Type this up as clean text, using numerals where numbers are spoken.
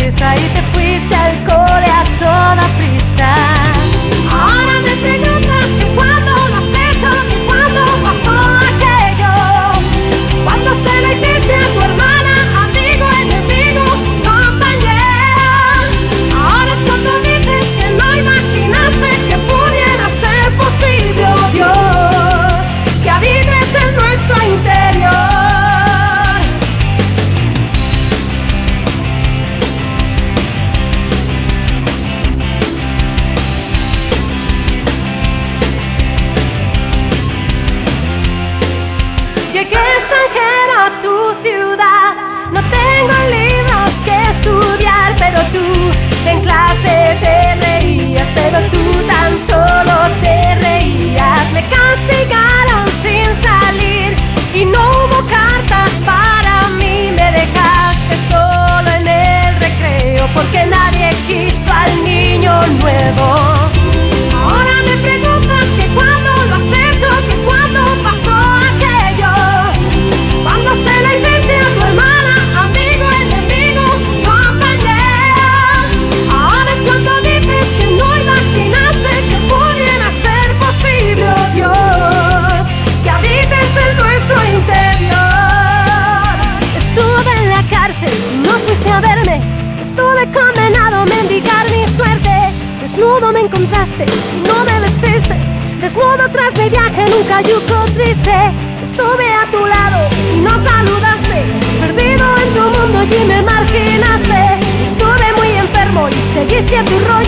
sonrisa y te fuiste al cole a toda prisa. Ahora me preguntas que cuándo lo has hecho, que cuándo pasó aquello, cuando se lo hiciste a tu hermana, amigo, enemigo, compañero. Ahora es cuando dices que no imaginaste que pudiera ser posible, oh Dios, que habites en nuestro interior. Llegué extranjero a tu ciudad, no tengo libros que estudiar, pero tú en clase te reías, pero tú tan solo te reías. Me castigaron sin salir y no hubo cartas para mí, me dejaste solo en el recreo porque nadie quiso al niño nuevo. Ahora me preguntas que cuándo lo has hecho, que cuándo pasó aquello, cuando se la hiciste a tu hermana, amigo, enemigo, compañero. Ahora es cuando dices que no imaginaste que pudiera ser posible, oh Dios, que habites en nuestro interior. Estuve en la cárcel, no fuiste a verme, estuve condenado a mendigar mi suerte. Desnudo me encontraste, no me vestiste, desnudo tras mi viaje en un cayuco triste. Estuve a tu lado y no saludaste, perdido en tu mundo y me marginaste. Estuve muy enfermo y seguiste a tu rollo.